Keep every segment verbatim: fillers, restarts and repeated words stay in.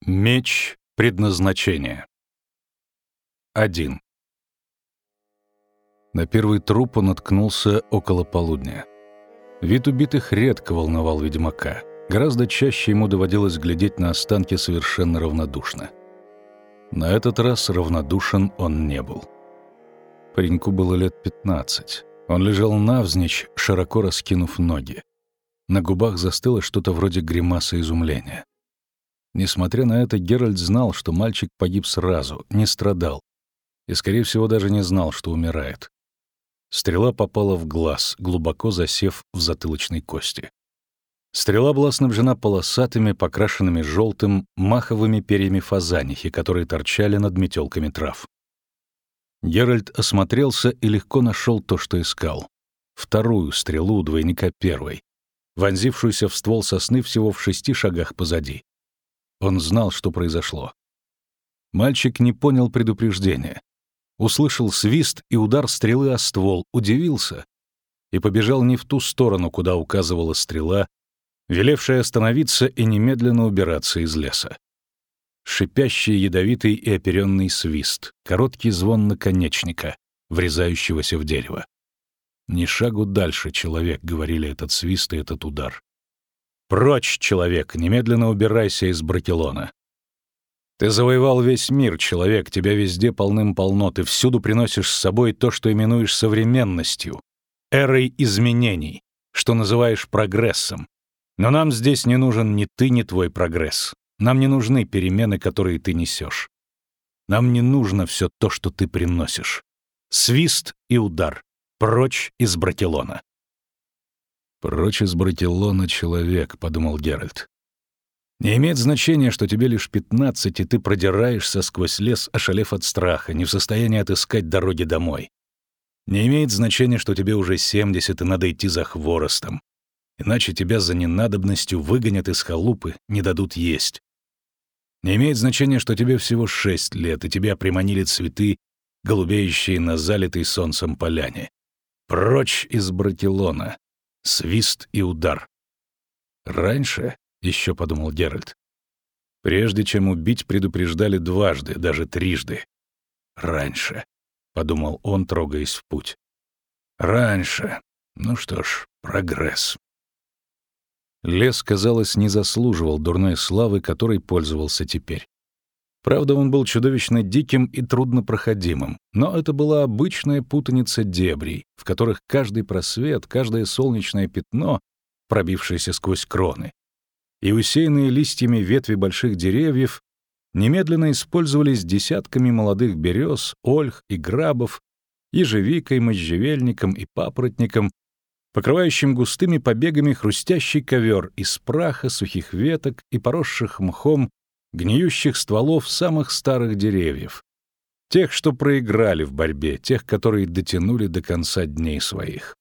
Меч предназначения. один. На первый труп он наткнулся около полудня. Вид убитых редко волновал ведьмака. Гораздо чаще ему доводилось глядеть на останки совершенно равнодушно. На этот раз равнодушен он не был. Пареньку было лет пятнадцать. Он лежал навзничь, широко раскинув ноги. На губах застыло что-то вроде гримасы изумления. Несмотря на это, Геральт знал, что мальчик погиб сразу, не страдал. И, скорее всего, даже не знал, что умирает. Стрела попала в глаз, глубоко засев в затылочной кости. Стрела была снабжена полосатыми, покрашенными желтым, маховыми перьями фазанихи, которые торчали над метелками трав. Геральт осмотрелся и легко нашел то, что искал. Вторую стрелу двойника первой, вонзившуюся в ствол сосны всего в шести шагах позади. Он знал, что произошло. Мальчик не понял предупреждения. Услышал свист и удар стрелы о ствол, удивился и побежал не в ту сторону, куда указывала стрела, велевшая остановиться и немедленно убираться из леса. Шипящий, ядовитый и оперенный свист, короткий звон наконечника, врезающегося в дерево. «Ни шагу дальше, человек», — говорили этот свист и этот удар. «Прочь, человек, немедленно убирайся из Бракелона. Ты завоевал весь мир, человек, тебя везде полным-полно, ты всюду приносишь с собой то, что именуешь современностью, эрой изменений, что называешь прогрессом. Но нам здесь не нужен ни ты, ни твой прогресс. Нам не нужны перемены, которые ты несешь. Нам не нужно все то, что ты приносишь. Свист и удар. Прочь из Бракелона». «Прочь из Бракелона, человек», — подумал Геральт. «Не имеет значения, что тебе лишь пятнадцать, и ты продираешься сквозь лес, ошалев от страха, не в состоянии отыскать дороги домой. Не имеет значения, что тебе уже семьдесят, и надо идти за хворостом. Иначе тебя за ненадобностью выгонят из халупы, не дадут есть. Не имеет значения, что тебе всего шесть лет, и тебя приманили цветы, голубеющие на залитой солнцем поляне. Прочь из Бракелона. Свист и удар. Раньше, еще подумал Геральт, прежде чем убить, предупреждали дважды, даже трижды. Раньше, подумал он, трогаясь в путь. Раньше. Ну что ж, прогресс. Лес, казалось, не заслуживал дурной славы, которой пользовался теперь. Правда, он был чудовищно диким и труднопроходимым, но это была обычная путаница дебрей, в которых каждый просвет, каждое солнечное пятно, пробившееся сквозь кроны, и усеянные листьями ветви больших деревьев немедленно использовались десятками молодых берез, ольх и грабов, ежевикой, можжевельником и папоротником, покрывающим густыми побегами хрустящий ковер из праха, сухих веток и поросших мхом гниющих стволов самых старых деревьев, тех, что проиграли в борьбе, тех, которые дотянули до конца дней своих.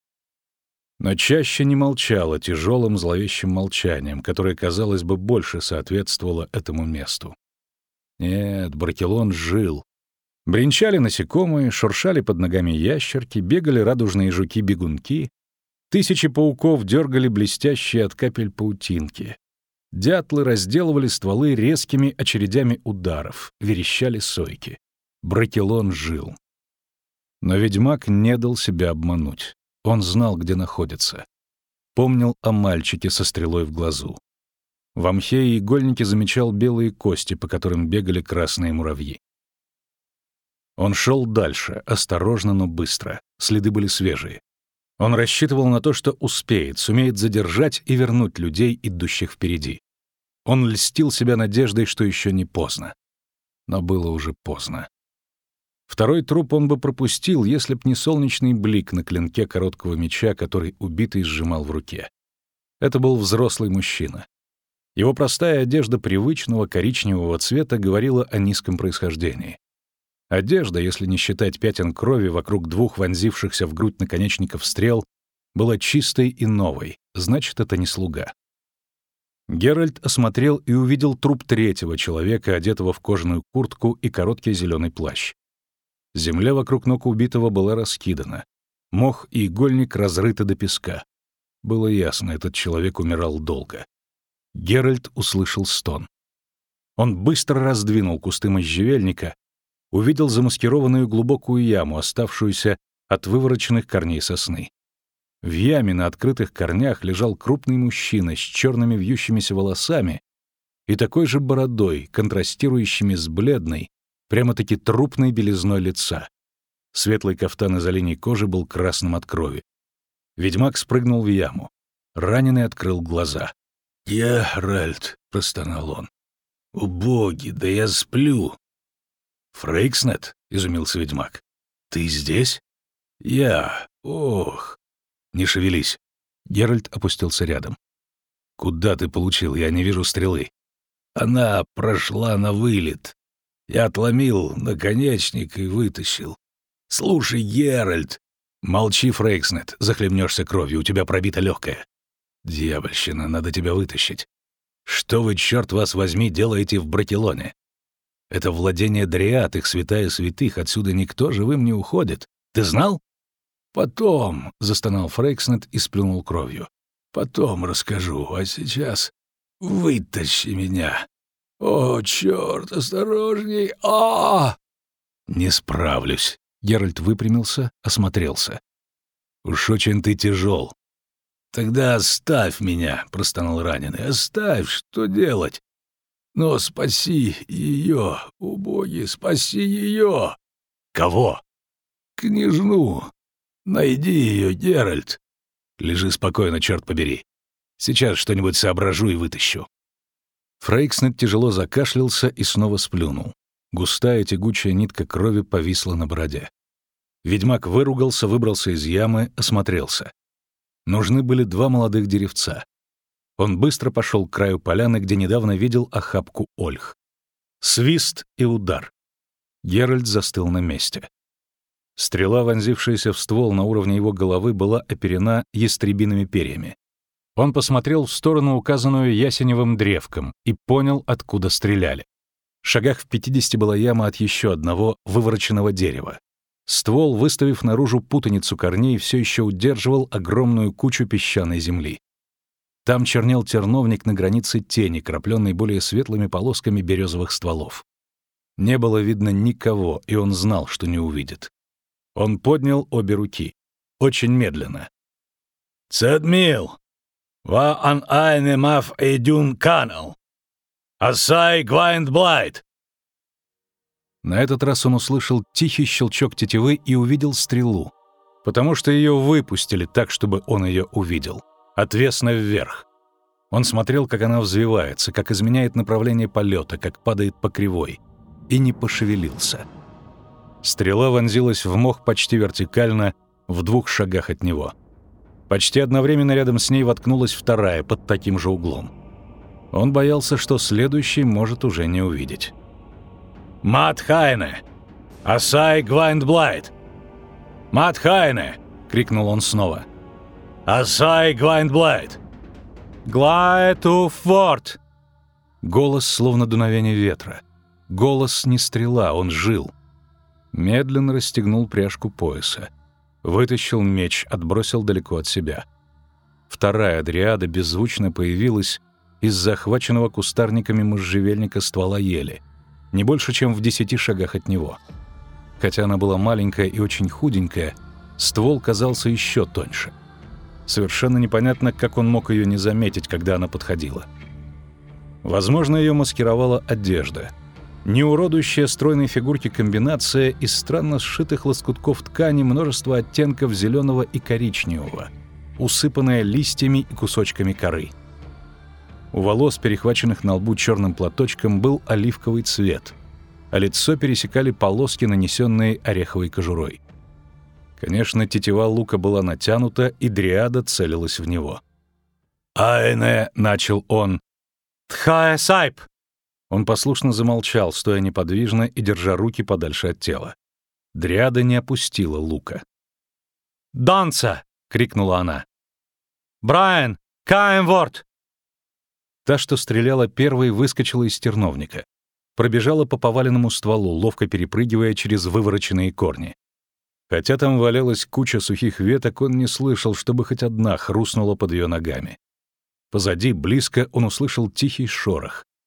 Но чаще не молчало тяжелым зловещим молчанием, которое, казалось бы, больше соответствовало этому месту. Нет, Бракелон жил. Бренчали насекомые, шуршали под ногами ящерки, бегали радужные жуки-бегунки, тысячи пауков дергали блестящие от капель паутинки. Дятлы разделывали стволы резкими очередями ударов, верещали сойки. Бракелон жил. Но ведьмак не дал себя обмануть. Он знал, где находится. Помнил о мальчике со стрелой в глазу. В мхе и игольнике замечал белые кости, по которым бегали красные муравьи. Он шел дальше, осторожно, но быстро. Следы были свежие. Он рассчитывал на то, что успеет, сумеет задержать и вернуть людей, идущих впереди. Он льстил себя надеждой, что еще не поздно. Но было уже поздно. Второй труп он бы пропустил, если б не солнечный блик на клинке короткого меча, который убитый сжимал в руке. Это был взрослый мужчина. Его простая одежда привычного коричневого цвета говорила о низком происхождении. Одежда, если не считать пятен крови вокруг двух вонзившихся в грудь наконечников стрел, была чистой и новой, значит, это не слуга. Геральт осмотрел и увидел труп третьего человека, одетого в кожаную куртку и короткий зеленый плащ. Земля вокруг ног убитого была раскидана. Мох и игольник разрыты до песка. Было ясно, этот человек умирал долго. Геральт услышал стон. Он быстро раздвинул кусты можжевельника, увидел замаскированную глубокую яму, оставшуюся от вывороченных корней сосны. В яме на открытых корнях лежал крупный мужчина с черными вьющимися волосами и такой же бородой, контрастирующими с бледной, прямо-таки трупной белизной лица. Светлый кафтан из оленей кожи был красным от крови. Ведьмак спрыгнул в яму. Раненый открыл глаза. «Геральт!» — простонал он. «О боги, да я сплю!» «Фрейкснет?» — изумился ведьмак. «Ты здесь?» «Я... Ох...» «Не шевелись». Геральт опустился рядом. «Куда ты получил? Я не вижу стрелы». «Она прошла на вылет. Я отломил наконечник и вытащил. Слушай, Геральт...» «Молчи, Фрейкснет, захлебнешься кровью, у тебя пробита легкая». «Дьявольщина, надо тебя вытащить. Что вы, черт вас возьми, делаете в Бракелоне? Это владение дриад, их святая святых, отсюда никто живым не уходит. Ты знал?» «Потом», — застонал Фрейкснет и сплюнул кровью. «Потом расскажу, а сейчас вытащи меня. О, черт, осторожней! а «Не справлюсь». Геральт выпрямился, осмотрелся. «Уж очень ты тяжел». «Тогда оставь меня», — простонал раненый. «Оставь, что делать? Но спаси ее, убоги, спаси ее!» «Кого?» «Княжну. Найди ее, Геральт». «Лежи спокойно, черт побери. Сейчас что-нибудь соображу и вытащу». Фрейкснет тяжело закашлялся и снова сплюнул. Густая тягучая нитка крови повисла на бороде. Ведьмак выругался, выбрался из ямы, осмотрелся. Нужны были два молодых деревца. Он быстро пошел к краю поляны, где недавно видел охапку ольх. Свист и удар. Геральт застыл на месте. Стрела, вонзившаяся в ствол на уровне его головы, была оперена ястребиными перьями. Он посмотрел в сторону, указанную ясеневым древком, и понял, откуда стреляли. В шагах в пятидесяти была яма от еще одного вывороченного дерева. Ствол, выставив наружу путаницу корней, все еще удерживал огромную кучу песчаной земли. Там чернел терновник на границе тени, крапленный более светлыми полосками березовых стволов. Не было видно никого, и он знал, что не увидит. Он поднял обе руки. Очень медленно. «Цедмил! Ва ан айне маф эйдюн канал! Асай гвайндблайт!» На этот раз он услышал тихий щелчок тетивы и увидел стрелу, потому что ее выпустили так, чтобы он ее увидел, отвесно вверх. Он смотрел, как она взвивается, как изменяет направление полета, как падает по кривой, и не пошевелился. Стрела вонзилась в мох почти вертикально, в двух шагах от него. Почти одновременно рядом с ней воткнулась вторая, под таким же углом. Он боялся, что следующий может уже не увидеть. «Мат Хайне! Асай Гвайндблайт! Мат Хайне!» — крикнул он снова. «Асай Гвайндблайт! Глайту форт!» Голос, словно дуновение ветра. Голос не стрела, он жил. Медленно расстегнул пряжку пояса. Вытащил меч, отбросил далеко от себя. Вторая дриада беззвучно появилась из захваченного кустарниками можжевельника ствола ели, не больше, чем в десяти шагах от него. Хотя она была маленькая и очень худенькая, ствол казался еще тоньше. Совершенно непонятно, как он мог ее не заметить, когда она подходила. Возможно, ее маскировала одежда. Неуродующая стройной фигурки комбинация из странно сшитых лоскутков ткани, множество оттенков зеленого и коричневого, усыпанная листьями и кусочками коры. У волос, перехваченных на лбу черным платочком, был оливковый цвет, а лицо пересекали полоски, нанесенные ореховой кожурой. Конечно, тетива лука была натянута, и дриада целилась в него. «Айне!» — начал он. «Тхае сайп!» Он послушно замолчал, стоя неподвижно и держа руки подальше от тела. Дриада не опустила лука. «Данца!» — крикнула она. «Брайан! Каемворт!» Та, что стреляла первой, выскочила из терновника. Пробежала по поваленному стволу, ловко перепрыгивая через вывороченные корни. Хотя там валялась куча сухих веток, он не слышал, чтобы хоть одна хрустнула под ее ногами. Позади, близко, он услышал тихий шорох.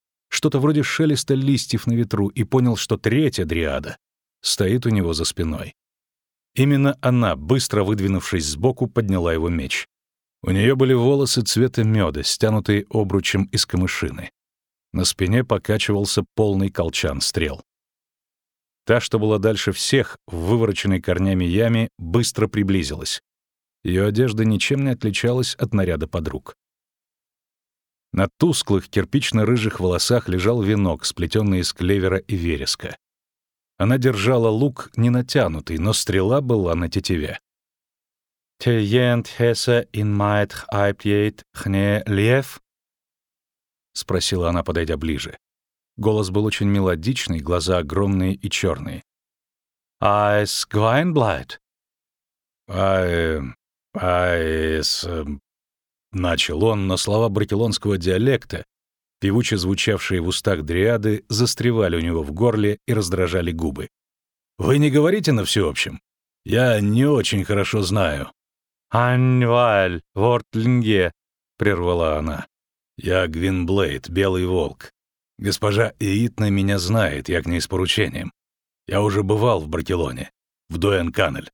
что-то вроде шелеста листьев на ветру и понял, что третья дриада стоит у него за спиной. Именно она, быстро выдвинувшись сбоку, подняла его меч. У нее были волосы цвета меда, стянутые обручем из камышины. На спине покачивался полный колчан стрел. Та, что была дальше всех, в вывороченной корнями яме, быстро приблизилась. Ее одежда ничем не отличалась от наряда подруг. На тусклых кирпично-рыжих волосах лежал венок, сплетенный из клевера и вереска. Она держала лук не натянутый, но стрела была на тетиве. «Тейент хесе ин майт хайпьет хне лев?» — спросила она, подойдя ближе. Голос был очень мелодичный, глаза огромные и черные. «Айс гвайнблайт?» «Ай... айс...» — начал он, но слова бракелонского диалекта, певуче звучавшие в устах дриады, застревали у него в горле и раздражали губы. «Вы не говорите на всеобщем? Я не очень хорошо знаю». «Анваль, вортлинге», — прервала она. «Я Гвинблейд, Белый Волк. Госпожа Эитна меня знает, я к ней с поручением. Я уже бывал в Бракелоне, в Дуэн-Каннель».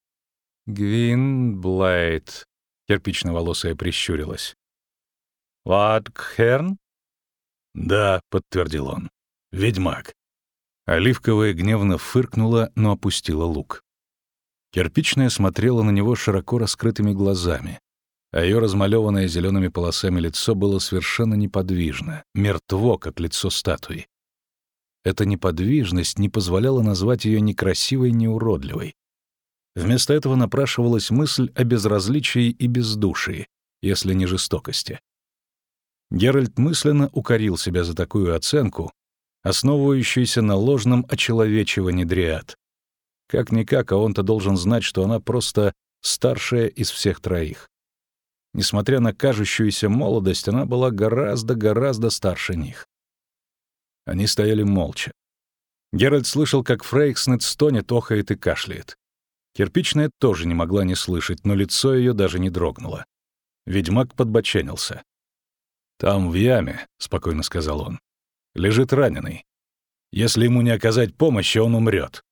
«Гвинблейд», — кирпично-волосая прищурилась. «Ватхерн?» «Да», — подтвердил он, — «ведьмак». Оливковая гневно фыркнула, но опустила лук. Кирпичная смотрела на него широко раскрытыми глазами, а ее размалеванное зелеными полосами лицо было совершенно неподвижно, мертво, как лицо статуи. Эта неподвижность не позволяла назвать ее ни красивой, ни уродливой. Вместо этого напрашивалась мысль о безразличии и бездушии, если не жестокости. Геральт мысленно укорил себя за такую оценку, основывающуюся на ложном очеловечивании дриад. Как-никак, а он-то должен знать, что она просто старшая из всех троих. Несмотря на кажущуюся молодость, она была гораздо-гораздо старше них. Они стояли молча. Геральт слышал, как Фрейкснет стонет, охает и кашляет. Кирпичная тоже не могла не слышать, но лицо ее даже не дрогнуло. Ведьмак подбоченился. «Там, в яме», — спокойно сказал он, — «лежит раненый. Если ему не оказать помощи, он умрет».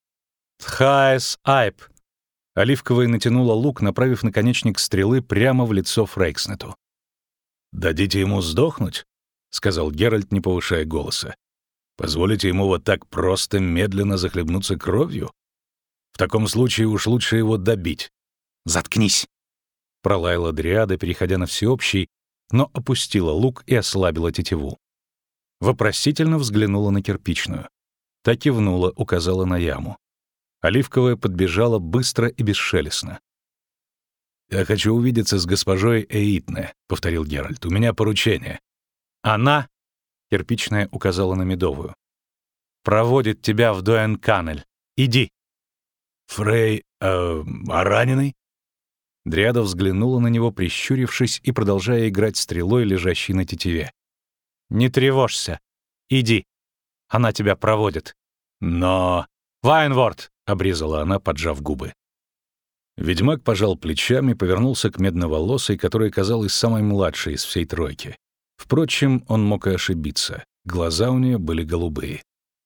«Тхаэс айп!» Оливковая натянула лук, направив наконечник стрелы прямо в лицо Фрейкснету. «Дадите ему сдохнуть?» — сказал Геральт, не повышая голоса. «Позволите ему вот так просто, медленно захлебнуться кровью? В таком случае уж лучше его добить». «Заткнись!» — пролаяла дриада, переходя на всеобщий, но опустила лук и ослабила тетиву. Вопросительно взглянула на кирпичную. Та кивнула, указала на яму. Оливковая подбежала быстро и бесшелестно. «Я хочу увидеться с госпожой Эитне», — повторил Геральт. «У меня поручение». «Она», — кирпичная указала на Медовую, — «проводит тебя в Дуэн-Каннель. Иди». «Фрей... Э, а раненый?» Дриада взглянула на него, прищурившись и продолжая играть стрелой, лежащей на тетиве. «Не тревожься. Иди. Она тебя проводит». «Но...» «Вайнворд!» — обрезала она, поджав губы. Ведьмак пожал плечами, повернулся к медноволосой, которая казалась самой младшей из всей тройки. Впрочем, он мог и ошибиться. Глаза у нее были голубые.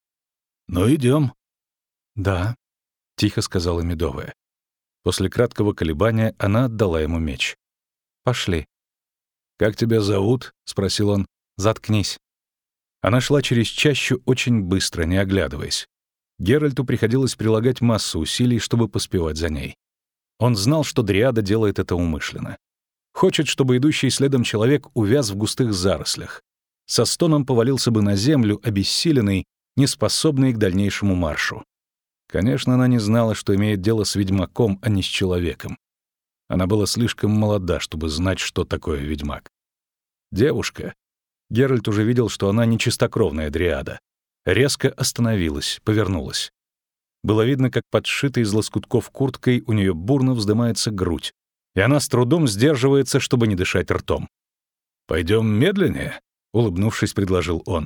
«Ну, идем». «Да», — тихо сказала Медовая. После краткого колебания она отдала ему меч. «Пошли». «Как тебя зовут?» — спросил он. «Заткнись». Она шла через чащу очень быстро, не оглядываясь. Геральту приходилось прилагать массу усилий, чтобы поспевать за ней. Он знал, что дриада делает это умышленно. Хочет, чтобы идущий следом человек увяз в густых зарослях. Со стоном повалился бы на землю, обессиленный, неспособный к дальнейшему маршу. Конечно, она не знала, что имеет дело с ведьмаком, а не с человеком. Она была слишком молода, чтобы знать, что такое ведьмак. Девушка. Геральт уже видел, что она не чистокровная дриада. Резко остановилась, повернулась. Было видно, как подшитой из лоскутков курткой у нее бурно вздымается грудь, и она с трудом сдерживается, чтобы не дышать ртом. «Пойдем медленнее», — улыбнувшись, предложил он.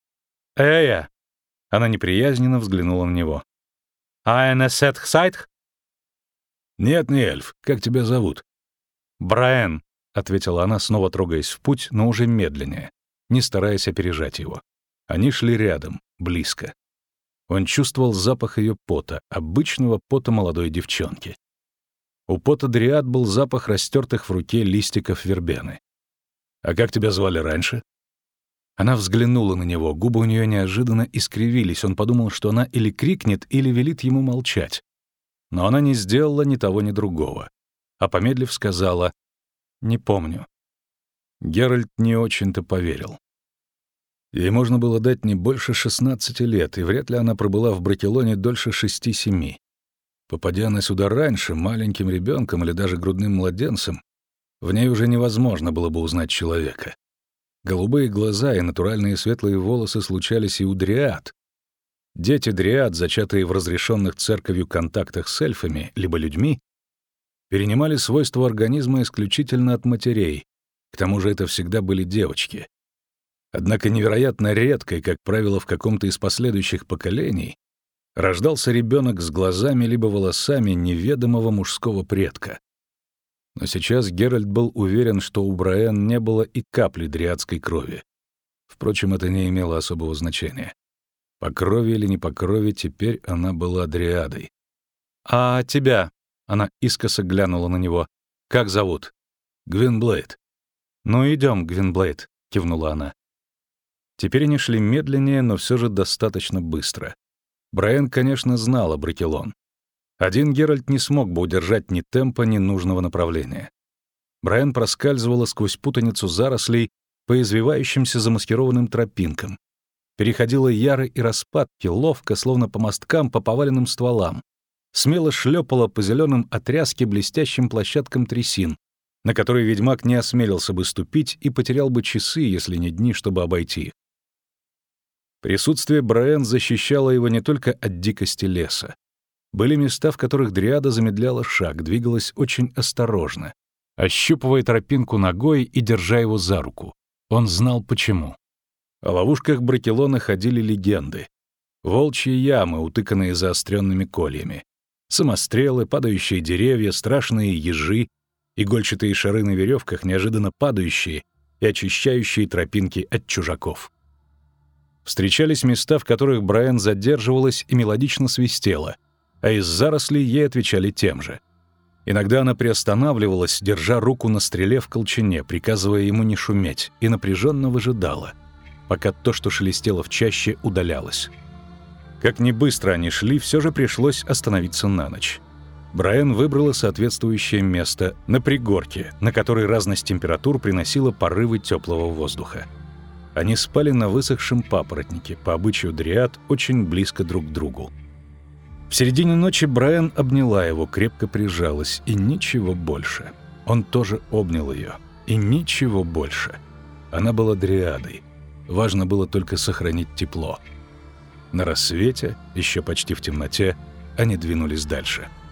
«Эя!» — она неприязненно взглянула на него. «Айнесет хсайтх?» «Нет, не эльф. Как тебя зовут?» «Браэн», — ответила она, снова трогаясь в путь, но уже медленнее. не стараясь опережать его. Они шли рядом, близко. Он чувствовал запах ее пота, обычного пота молодой девчонки. У пота дриад был запах растертых в руке листиков вербены. «А как тебя звали раньше?» Она взглянула на него, губы у нее неожиданно искривились. Он подумал, что она или крикнет, или велит ему молчать. Но она не сделала ни того, ни другого. А помедлив сказала: «Не помню». Геральт не очень-то поверил. Ей можно было дать не больше шестнадцати лет, и вряд ли она пробыла в Бракелоне дольше шести-семи. Попадя она сюда раньше, маленьким ребенком или даже грудным младенцем, в ней уже невозможно было бы узнать человека. Голубые глаза и натуральные светлые волосы случались и у дриад. Дети дриад, зачатые в разрешенных церковью контактах с эльфами либо людьми, перенимали свойства организма исключительно от матерей, к тому же это всегда были девочки. Однако невероятно редко, и, как правило, в каком-то из последующих поколений, рождался ребенок с глазами либо волосами неведомого мужского предка. Но сейчас Геральт был уверен, что у Браен не было и капли дриадской крови. Впрочем, это не имело особого значения. По крови или не по крови, теперь она была дриадой. «А тебя?» — она искоса глянула на него. «Как зовут?» «Гвинблейд». «Ну, идем, Гвинблейд», — кивнула она. Теперь они шли медленнее, но все же достаточно быстро. Браен, конечно, знала Бракелон. Один Геральт не смог бы удержать ни темпа, ни нужного направления. Браен проскальзывала сквозь путаницу зарослей по извивающимся замаскированным тропинкам, переходила яры и распадки, ловко, словно по мосткам, по поваленным стволам, смело шлепала по зеленым отряске блестящим площадкам трясин, на которые ведьмак не осмелился бы ступить и потерял бы часы, если не дни, чтобы обойти их. Присутствие Браен защищало его не только от дикости леса. Были места, в которых дриада замедляла шаг, двигалась очень осторожно, ощупывая тропинку ногой и держа его за руку. Он знал, почему. О ловушках Бракелона ходили легенды. Волчьи ямы, утыканные заостренными кольями, самострелы, падающие деревья, страшные ежи, игольчатые шары на веревках, неожиданно падающие и очищающие тропинки от чужаков. Встречались места, в которых Браен задерживалась и мелодично свистела, а из зарослей ей отвечали тем же. Иногда она приостанавливалась, держа руку на стреле в колчане, приказывая ему не шуметь, и напряженно выжидала, пока то, что шелестело в чаще, удалялось. Как ни быстро они шли, все же пришлось остановиться на ночь. Браен выбрала соответствующее место на пригорке, на которой разность температур приносила порывы теплого воздуха. Они спали на высохшем папоротнике, по обычаю дриад, очень близко друг к другу. В середине ночи Браен обняла его, крепко прижалась, и ничего больше. Он тоже обнял ее, и ничего больше. Она была дриадой. Важно было только сохранить тепло. На рассвете, еще почти в темноте, они двинулись дальше.